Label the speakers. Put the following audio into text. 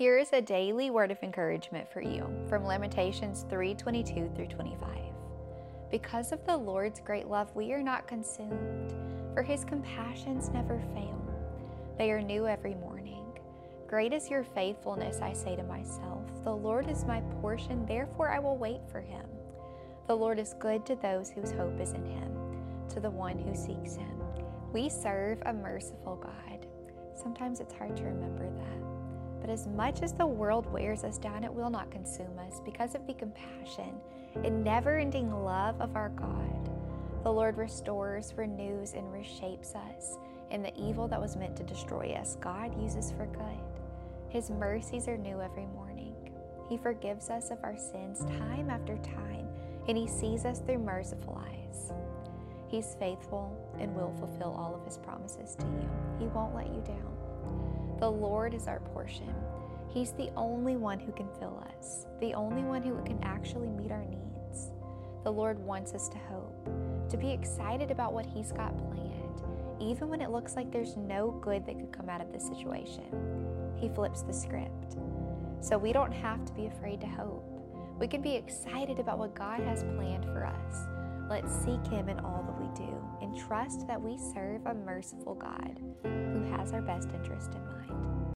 Speaker 1: Here is a daily word of encouragement for you from Lamentations 3:22 through 25. Because of the Lord's great love, we are not consumed, for his compassions never fail. They are new every morning. Great is your faithfulness, I say to myself. The Lord is my portion, therefore I will wait for him. The Lord is good to those whose hope is in him, to the one who seeks him. We serve a merciful God. Sometimes it's hard to remember that. But as much as the world wears us down, it will not consume us because of the compassion and never-ending love of our God. The Lord restores, renews, and reshapes us, and the evil that was meant to destroy us, God uses for good. His mercies are new every morning. He forgives us of our sins time after time, and he sees us through merciful eyes. He's faithful and will fulfill all of his promises to you. He won't let you down. The Lord is our portion. He's the only one who can fill us, the only one who can actually meet our needs. The Lord wants us to hope, to be excited about what he's got planned, even when it looks like there's no good that could come out of this situation. He flips the script. So we don't have to be afraid to hope. We can be excited about what God has planned for us. Let's seek him in all that we do and trust that we serve a merciful God who has our best interest in mind.